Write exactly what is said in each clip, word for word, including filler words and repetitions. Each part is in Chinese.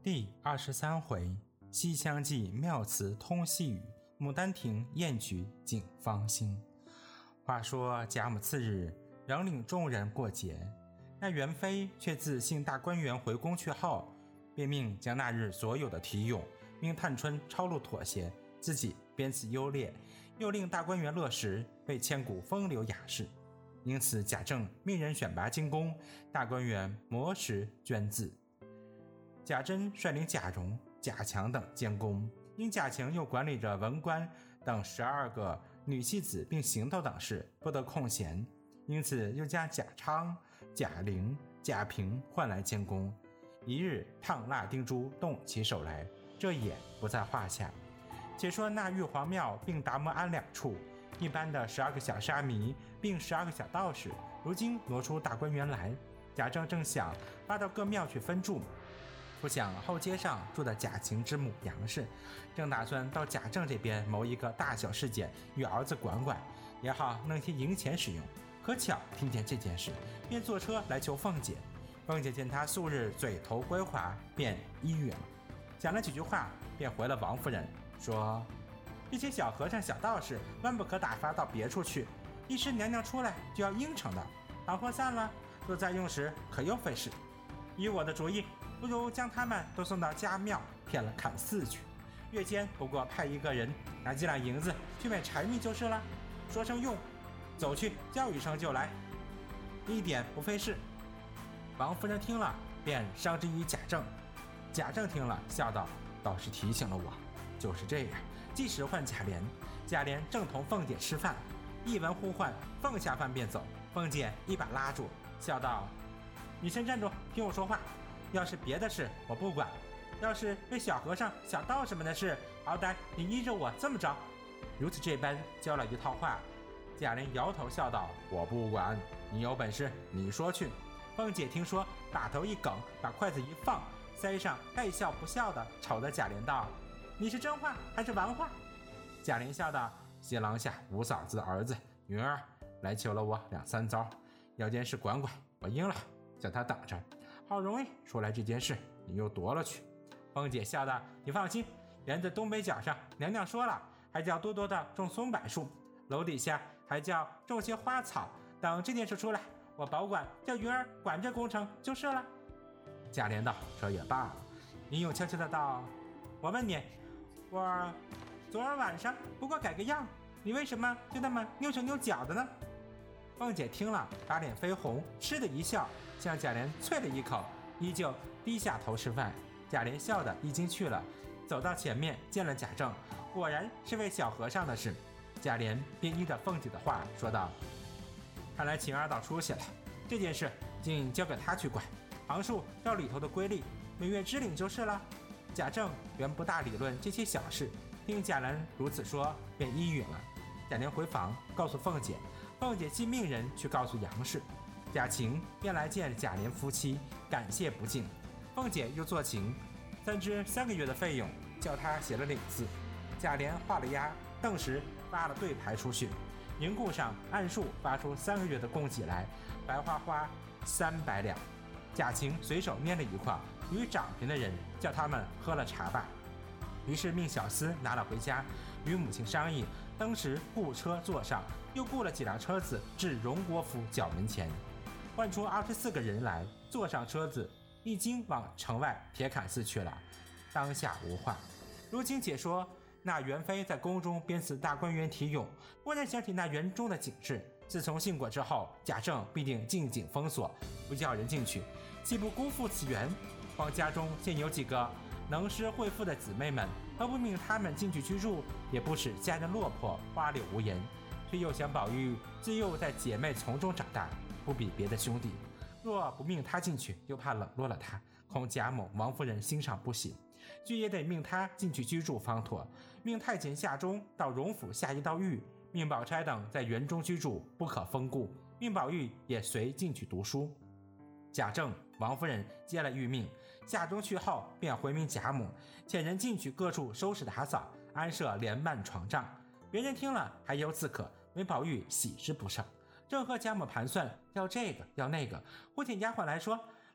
第二十三回，西厢记妙词通细语，牡丹亭艳曲景芳心。话说贾母次日仍领众人过节，那元妃却自幸大观园回宫去后，便命将那日所有的题咏命探春抄录妥协，自己编词优劣，又令大观园乐时被千古风流雅士。因此贾政命人选拔精工，大观园磨石捐字。贾珍率领贾蓉、贾强等监工，因贾强又管理着文官等十二个女戏子并行头等事，不得空闲，因此又将贾昌、贾玲、贾平换来监工。一日烫蜡钉珠动起手来，这也不在话下。且说那玉皇庙并达摩庵两处，一般的十二个小沙弥并十二个小道士，如今挪出大观园来。贾政正想发到各庙去分住，不想后街上住的贾晴之母杨氏，正打算到贾政这边谋一个大小事件与儿子管管，也好弄些银钱使用。可巧听见这件事，便坐车来求凤姐。凤姐见他素日嘴头归滑，便依允了，讲了几句话，便回了王夫人，说这些小和尚小道士万不可打发到别处去，一时娘娘出来就要应承的，倘或散了，若再用时可又费事。依我的主意，不如将他们都送到家庙骗了砍寺去，月间不过派一个人拿几两银子去买柴米就是了，说声用，走去叫一声就来，一点不费事。王夫人听了便伤之于贾政，贾政听了笑道，倒是提醒了我，就是这样，即时唤贾琏，贾琏正同凤姐吃饭，一闻呼唤，凤下饭便走，凤姐一把拉住，笑道，你先站住，听我说话，要是别的事我不管，要是为小和尚小道士们的事，好歹你依着我这么着。如此这般教了一套话。贾琏摇头笑道，我不管，你有本事你说去。凤姐听说，打头一梗，把筷子一放，腮上爱笑不笑的瞅着贾琏道，你是真话还是玩话？贾琏笑道，新郎下五嫂子的儿子云儿来求了我两三遭，要件事管管，我应了，叫他等着，好容易说来这件事，你又夺了去。凤姐笑道，你放心，园子东北角上娘娘说了，还叫多多的种松柏树，楼底下还叫种些花草，等这件事出来，我保管叫云儿管这工程就是了。贾琏道，这也罢了。林勇悄悄的道，我问你，我昨儿晚上不过改个样，你为什么就那么扭手扭脚的呢？凤姐听了把脸绯红，嗤的一笑，向贾琏啐了一口，依旧低下头吃饭。贾琏笑得一惊去了，走到前面见了贾政，果然是位小和尚的事。贾琏便依着凤姐的话说道，看来晴儿倒出息了，这件事竟交给他去管，行数照里头的规律，每月支领就是了。贾政原不大理论这些小事，听贾琏如此说，便依允了。贾琏回房告诉凤姐，凤姐即命人去告诉杨氏，贾晴便来见贾琏夫妻，感谢不尽。凤姐又做情，三支三个月的费用，叫他写了领字。贾琏画了押，顿时发了对牌出去，银库上按数发出三个月的供给来，白花花三百两。贾晴随手捏了一块，与长平的人叫他们喝了茶罢，于是命小厮拿了回家，与母亲商议，当时雇车坐上，又雇了几辆车子至荣国府角门前，换出二十四个人来，坐上车子，一经往城外铁槛寺去了。当下无话。如今解说那元妃在宫中编词大观园题咏，忽然想起那园中的景致，自从信果之后，贾政必定静静封锁，不叫人进去，岂不辜负此园？况家中现有几个能诗会赋的姊妹们，何不命他们进去居住，也不使家人落魄花柳无言。却又想宝玉自幼在姐妹丛中长大，不比别的兄弟，若不命他进去，又怕冷落了他，恐贾母王夫人心上不喜，却也得命他进去居住方妥。命太监夏忠到荣府下一道狱，命宝钗等在园中居住，不可封顾，命宝玉也随进去读书。贾政王夫人接了谕命，夏忠去后便回命贾母，遣人进去各处收拾打扫，安设帘幔床帐。别人听了还有自可，唯宝玉喜之不胜，正和贾母盘算要这个要那个，忽见丫鬟来说，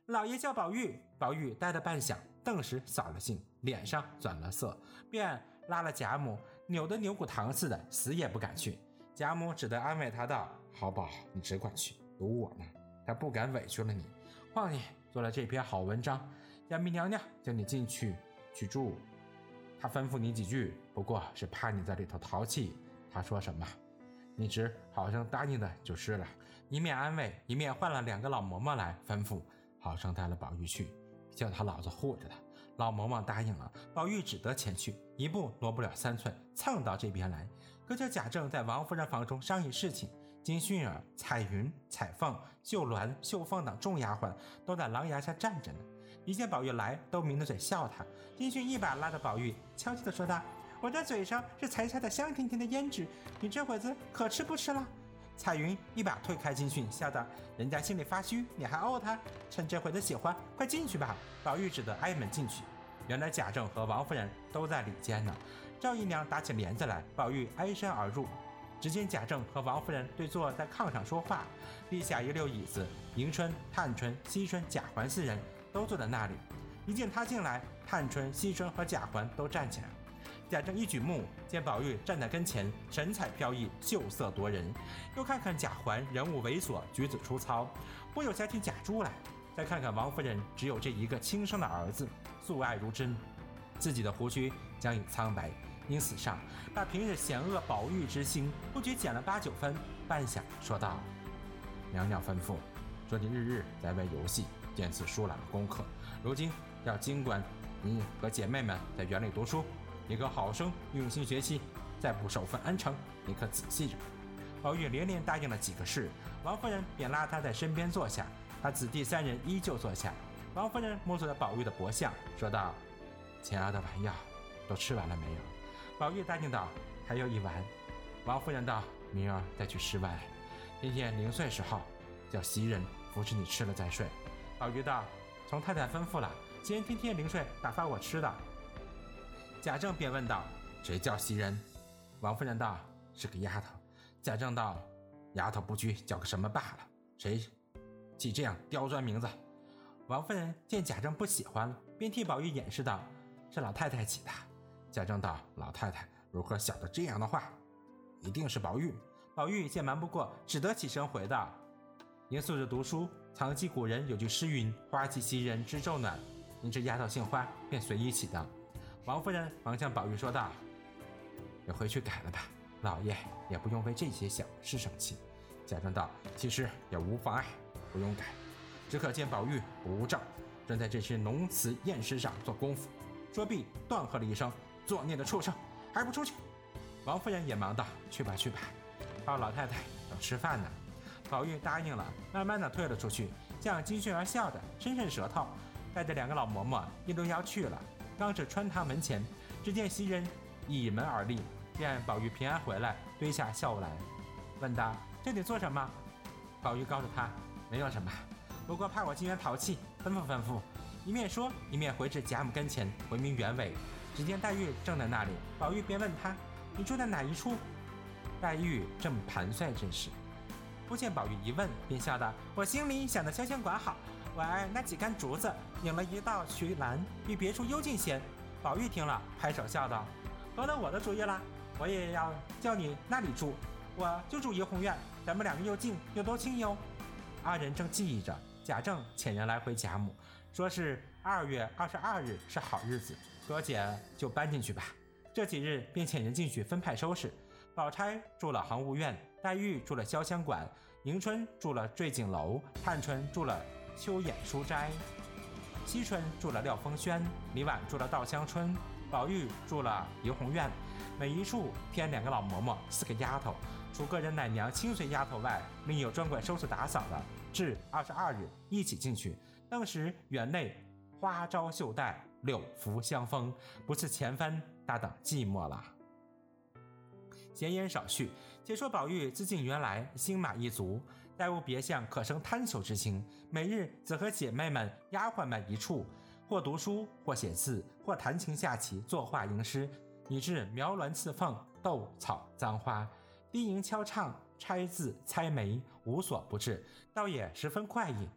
老爷叫宝玉。宝玉呆了半晌，顿时扫了兴，脸上转了色，便拉了贾母，扭得牛骨糖似的，死也不敢去。贾母只得安慰他道：好宝，你只管去，有我呢，他不敢委屈了你。况你做了这篇好文章，杨幂娘娘叫你进去去住，他吩咐你几句，不过是怕你在里头淘气，他说什么你只好生答应的就是了。一面安慰，一面换了两个老嬷嬷来吩咐，好生带了宝玉去，叫他老子护着他。老嬷嬷答应了，宝玉只得前去，一步挪不了三寸，蹭到这边来。可叫贾政在王夫人房中商议事情，金薰儿、彩云、彩凤、秀鸾、秀凤等众丫鬟都在廊檐下站着呢。一见宝玉来，都抿着嘴笑他。金薰一把拉着宝玉，悄悄地说道：我这嘴上是才下的香甜甜的胭脂，你这会子可吃不吃了？彩云一把推开金薰，笑道：人家心里发虚，你还怄他？趁这会子喜欢，快进去吧。宝玉只得挨门进去。原来贾政和王夫人都在里间呢。赵姨娘打起帘子来，宝玉挨身而入。只见贾政和王夫人对坐在炕上说话，地下一溜椅子，迎春、探春、惜春、贾环四人都坐在那里。一见他进来，探春、惜春和贾环都站起来。贾政一举目，见宝玉站在跟前，神彩飘逸，秀色夺人。又看看贾环，人物猥琐，举止粗糙，颇有想起贾珠来。再看看王夫人，只有这一个亲生的儿子，素爱如真，自己的胡须将已苍白，因此上把平日险恶宝玉之心不觉减了八九分。半晌说道：娘娘吩咐说你日日在外游戏，见此疏懒了功课，如今要尽管你和姐妹们在园里读书，你可好生用心学习，再不守份恩诚，你可仔细着。宝玉连连答应了几个事，王夫人便拉他在身边坐下，他子弟三人依旧坐下。王夫人摸索着宝玉的脖项，说道：前儿的丸药都吃完了没有？宝玉答应道：还有一丸。王夫人道：明儿再去吃丸，今天零碎时候叫袭人扶持你吃了再睡。宝玉道：从太太吩咐了，袭人天天零碎打发我吃的。贾政便问道：谁叫袭人？王夫人道：是个丫头。贾政道：丫头不拘叫个什么罢了，谁起这样刁钻名字？王夫人见贾政不喜欢了，便替宝玉掩饰道：是老太太起的。贾政道：老太太如何晓得这样的话？一定是宝玉。宝玉见瞒不过，只得起身回道：您素日读书，常记古人有句诗云：花气袭人知昼暖。您这丫头姓花，便随意起的。王夫人忙向宝玉说道：你回去改了吧，老爷也不用为这些小事生气。贾政道：其实也无妨碍，不用改，只可见宝玉不务正，正在这些浓词艳诗上做功夫。说毕，断喝了一声：作孽的畜生，还不出去！王夫人也忙道：去吧去吧，二老太太等吃饭呢。宝玉答应了，慢慢的退了出去，向金薰儿笑着，伸伸舌头，带着两个老嬷嬷一溜腰去了。刚至穿堂门前，只见袭人倚门而立，见宝玉平安回来，堆下笑来，问道：这里做什么？宝玉告诉他：没有什么，不过怕我今天淘气，吩咐吩咐。一面说，一面回至贾母跟前，回明原委。只见黛玉正在那里，宝玉便问他：你住在哪一处？黛玉正盘算这事，不见宝玉一问，便笑道：我心里想的潇湘馆好，我爱那几杆竹子，引了一道渠栏，比别处幽静些。宝玉听了，拍手笑道：合了我的主意了，我也要叫你那里住，我就住怡红院，咱们两个又近又多亲哟。二人正记忆着，贾政遣人来回贾母，说是二月二十二日是好日子，哥姐就搬进去吧。这几日便遣人进去分派收拾。宝钗住了航务院，黛玉住了潇湘馆，迎春住了坠景楼，探春住了秋衍书斋，惜春住了廖风轩，李婉住了稻香村，宝玉住了怡红院。每一处添两个老嬷嬷，四个丫头，除个人奶娘亲随丫头外，另有专管收拾打扫的。至二十二日一起进去，当时园内花招绣带，柳拂香风，不似前番大等寂寞了。闲言少叙，且说宝玉自进园来，心马意足，再无别项可生贪求之情。每日则和姐妹们、丫鬟们一处，或读书，或写字，或弹琴下棋，作画吟诗，以致描鸾刺凤，斗草簪花，低吟敲唱，拆字猜眉，无所不至，倒也十分快意。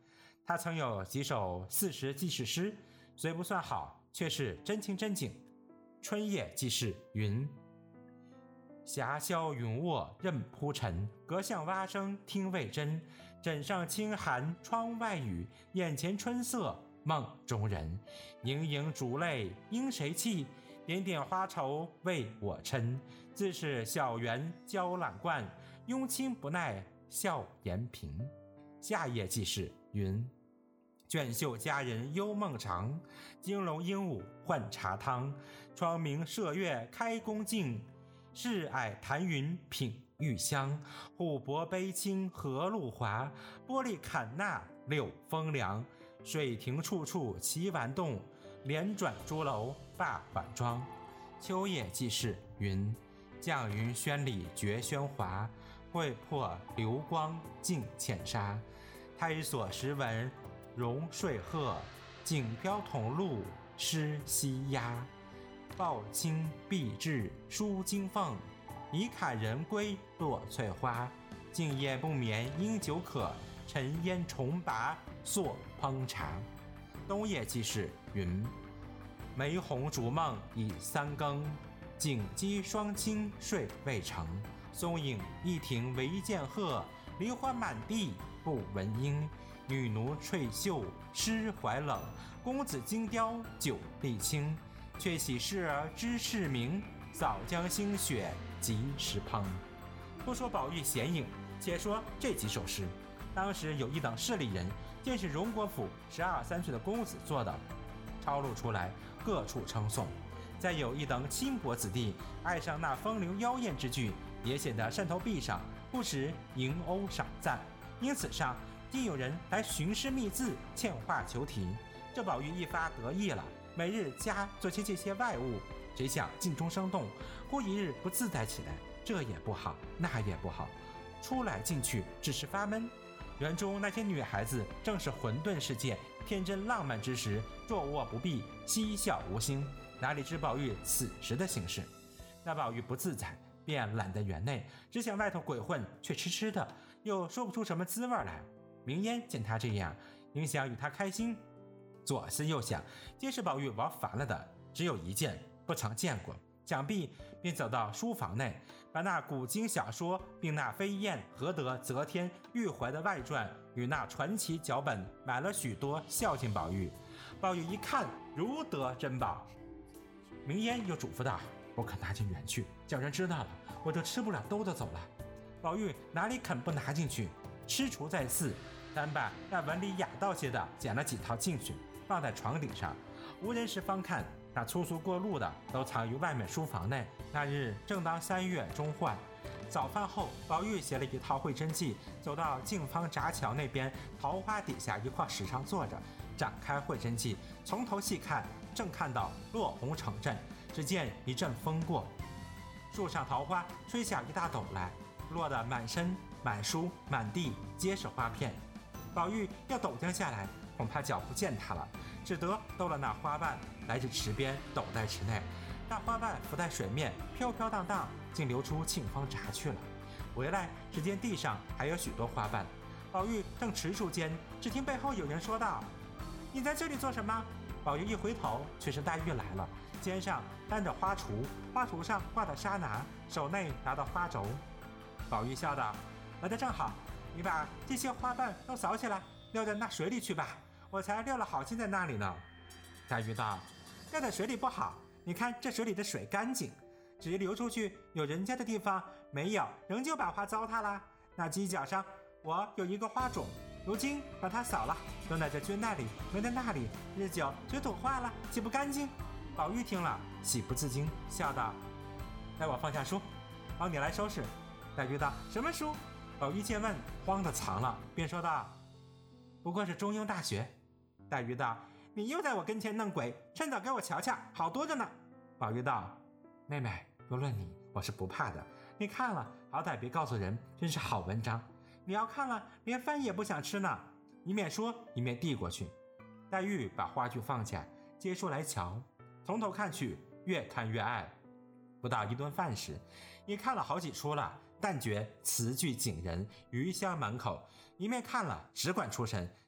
他曾有几首四时记事诗，虽不算好，却是真情真景。春夜记事云：霞霄云卧任铺陈，阁向蛙声听未真。枕上清寒窗外雨，眼前春色梦中人。盈盈烛泪应谁泣？点点花愁为我嗔。自是小园娇懒惯，慵清不耐笑颜频。夏夜记事云：卷袖佳人幽梦长，金龙鹦鹉换茶汤。窗明射月开宫镜，世霭檀云品玉香。护帛杯清荷露华，玻璃坎纳柳风凉。水亭处处齐玩动，连转朱楼罢晚妆。秋夜记事云：绛云轩里绝喧哗，会破流光尽茜纱。胎锁石纹容睡鹤，锦标铜鹿湿溪鸦。抱青碧质舒金凤，一看人归落翠花。静夜不眠应酒渴，沉烟重拔锁烹茶。冬夜记事云：梅红烛梦已三更，锦鸡双亲睡未成。松影一庭唯见鹤，梨花满地不闻莺。女奴翠袖湿怀冷，公子金雕酒力轻。却喜事儿知事明，早将新雪及时烹。不说宝玉显影，且说这几首诗。当时有一等势利人，见是荣国府十二三岁的公子做的，抄录出来，各处称颂。再有一等轻薄子弟，爱上那风流妖艳之句，也写得扇头壁上，不时迎欧赏赞。因此上竟有人来寻诗觅字，欠画求题。这宝玉一发得意了，每日家做些这些外物，谁想静中生动，忽一日不自在起来，这也不好，那也不好，出来进去只是发闷。园中那些女孩子正是混沌世界天真浪漫之时，坐卧不避，嬉笑无心，哪里知宝玉此时的形式？那宝玉不自在，便懒得园内，只想外头鬼混，却痴痴的，又说不出什么滋味来。明烟见他这样，应想与他开心，左思右想，皆是宝玉玩烦了的，只有一件不曾见过。想必便走到书房内，把那古今小说并那飞燕、何德、则天、玉怀的外传与那传奇脚本买了许多，孝敬宝玉。宝玉一看，如得珍宝。明烟又嘱咐道：不可拿进园去，叫人知道了，我就吃不了兜着走了。宝玉哪里肯不拿进去，踟蹰在寺，单把那文理雅道些的捡了几套进去，放在床顶上，无人时方看。那粗俗过路的都藏于外面书房内。那日正当三月中换，早饭后，宝玉写了一套绘真记，走到净芳闸桥那边桃花底下一块石上坐着，展开绘真记，从头细看，正看到落红成阵，只见一阵风过，树上桃花吹下一大斗来，落得满身满书满地皆是花片。宝玉要抖将下来，恐怕脚不见他了，只得兜了那花瓣来至池边，抖在池内。那花瓣浮在水面，飘飘荡荡，竟流出沁芳闸去了。回来只见地上还有许多花瓣。宝玉正踟蹰间，只听背后有人说道：你在这里做什么？宝玉一回头，却是黛玉来了，肩上担着花锄，花锄上挂的纱拿，手内拿的花轴。宝玉笑道：来得正好，你把这些花瓣都扫起来，撂在那水里去吧，我才撂了好心在那里呢。黛玉道：撂在水里不好，你看这水里的水干净，至于流出去有人家的地方没有，仍旧把花糟蹋了。那犄角上我有一个花种，如今把它扫了，扔在这菌那里，没在那里，日久水土化了，岂不干净？宝玉听了，喜不自禁，笑道：待我放下书，帮你来收拾。黛玉道：什么书？宝玉见问，慌得藏了，便说道：不过是中庸大学。黛玉道：你又在我跟前弄鬼，趁早给我瞧瞧，好多着呢。宝玉道：妹妹，不论你，我是不怕的，你看了好歹别告诉人，真是好文章。你要看了连饭也不想吃呢。一面说一面递过去。黛玉把话剧放下，接书来瞧，从头看去，越看越爱。不到一顿饭时，也看了好几出了，但觉词句景人，余香满口。一面看了只管出神，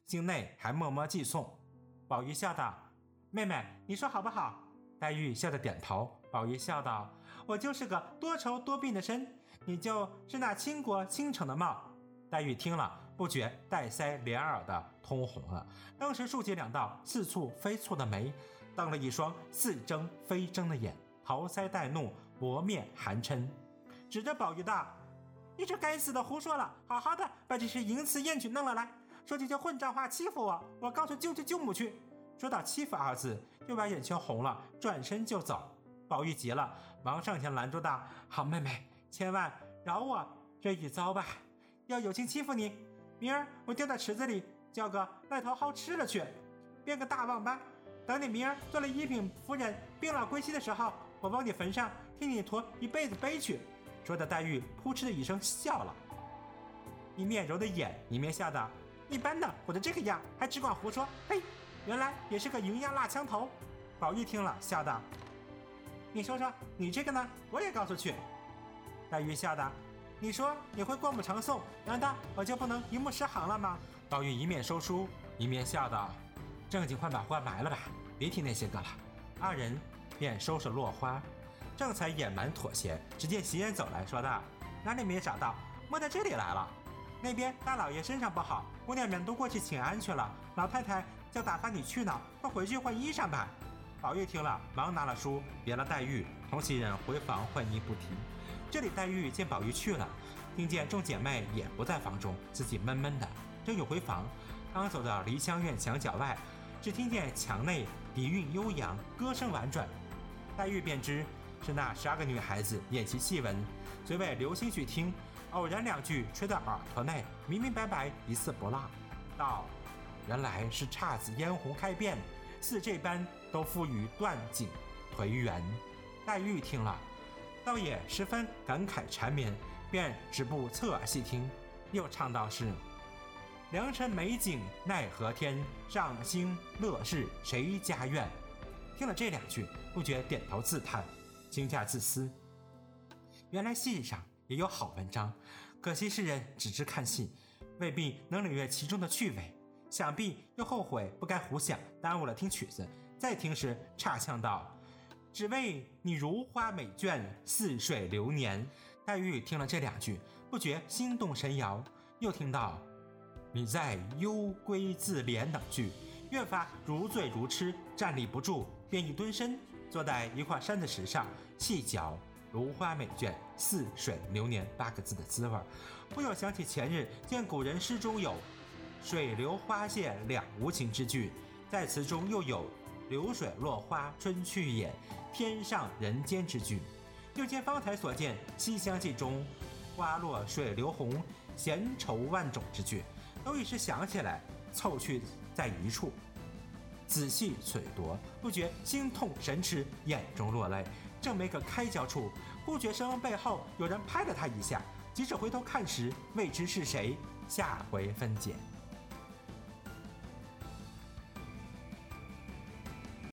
心内还默默寄诵。宝玉笑道：妹妹，你说好不好？黛玉笑着点头。宝玉笑道：我就是个多愁多病的身，你就是那倾国倾城的貌。黛玉听了，不觉带腮连耳的通红了，当时竖起两道似蹙非蹙的眉，瞪了一双似睁非睁的眼，桃腮带怒，薄面含嗔，指着宝玉道：你这该死的胡说了，好好的把这些淫词艳曲弄了来，说这些混账话欺负我，我告诉舅舅舅母去。说到欺负二字，就把眼圈红了，转身就走。宝玉急了，忙上前拦住道：好妹妹，千万饶我这一遭吧，要有心欺负你，明儿我丢到池子里，叫个癞头蒿吃了去，编个大网吧，等你明儿做了一品夫人，病老归西的时候，我往你坟上替你驮一辈子碑去。说的黛玉扑哧的一声笑了，一面揉着眼，一面笑道：一般的我的这个样，还只管胡说，嘿，原来也是个云样蜡枪头。宝玉听了，笑道：你说说你这个呢，我也告诉去。黛玉笑道：你说你会过目长诵，难道我就不能一目十行了吗？宝玉一面收书，一面笑道：正经快把花埋了吧，别提那些个了。二人便收拾落花，正才掩蛮妥协，只见袭人走来，说道：哪里没找到，摸到这里来了。那边大老爷身上不好，姑娘们都过去请安去了，老太太叫打发你去呢，快回去换衣裳吧。宝玉听了，忙拿了书，别了黛玉，同袭人回房换衣不提。这里黛玉见宝玉去了，听见众姐妹也不在房中，自己闷闷的，正有回房，刚走到梨香院墙角外，只听见墙内底韵悠扬，歌声婉转，黛玉便知是那十二个女孩子演习戏文，随为留心去听，偶然两句吹到耳朵内，明明白白，一字不落，道：原来是姹紫嫣红开遍，似这般都付与断井颓垣。黛玉听了，倒也十分感慨缠绵，便止步侧耳细听，又唱道是：良辰美景奈何天，上兴乐事谁家院。听了这两句，不觉点头自叹，惊驾自思，原来戏上也有好文章，可惜世人只知看戏，未必能领略其中的趣味，想必又后悔不该胡想，耽误了听曲子。再听时岔呛道：只为你如花美眷，似水流年。黛玉听了这两句，不觉心动神摇，又听到你在幽闺自怜等句，越发如醉如痴，站立不住，便一蹲身，坐在一块山的石上，细嚼如花美眷，似水流年八个字的滋味，不由想起前日见古人诗中有水流花谢两无情之句，在词中又有流水落花春去也，天上人间之句，又见方才所见《西厢记》中花落水流红，闲愁万种之句，都一时想起来，凑去在一处，仔细啐夺，不觉心痛神驰，眼中落泪，正没个开交处，忽觉身后背后有人拍了他一下，即使回头看时，未知是谁。下回分解。